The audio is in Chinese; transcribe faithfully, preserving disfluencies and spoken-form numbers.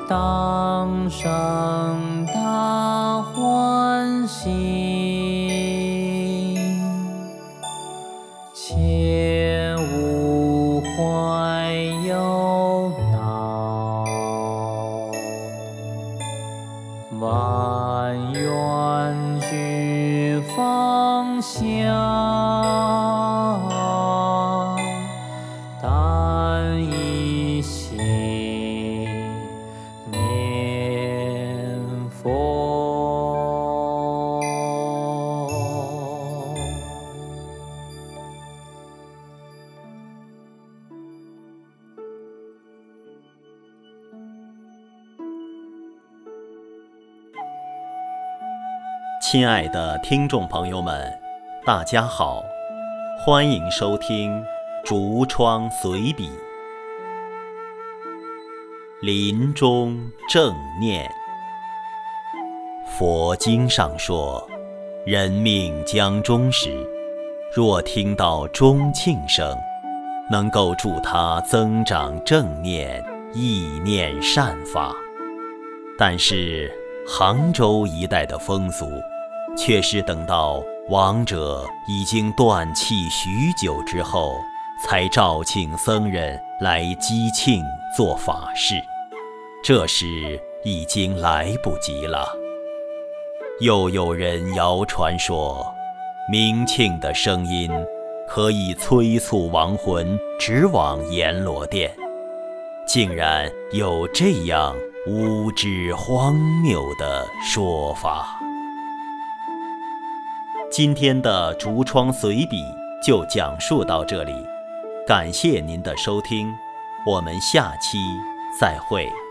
当生大欢喜，切勿怀忧恼，万愿俱放下，但一心念佛。 亲爱的听众朋友们，大家好，欢迎收听竹窗随笔。临终正念。佛经上说，人命将终时，若听到钟磬声，能够助他增长正念，意念善法。但是杭州一带的风俗，却是等到亡者已经断气许久之后，才召请僧人来击磬做法事，这时已经来不及了。又有人谣传说，鸣磬的声音可以催促亡魂直往阎罗殿，竟然有这样无知荒谬的说法。今天的竹窗随笔就讲述到这里，感谢您的收听，我们下期再会。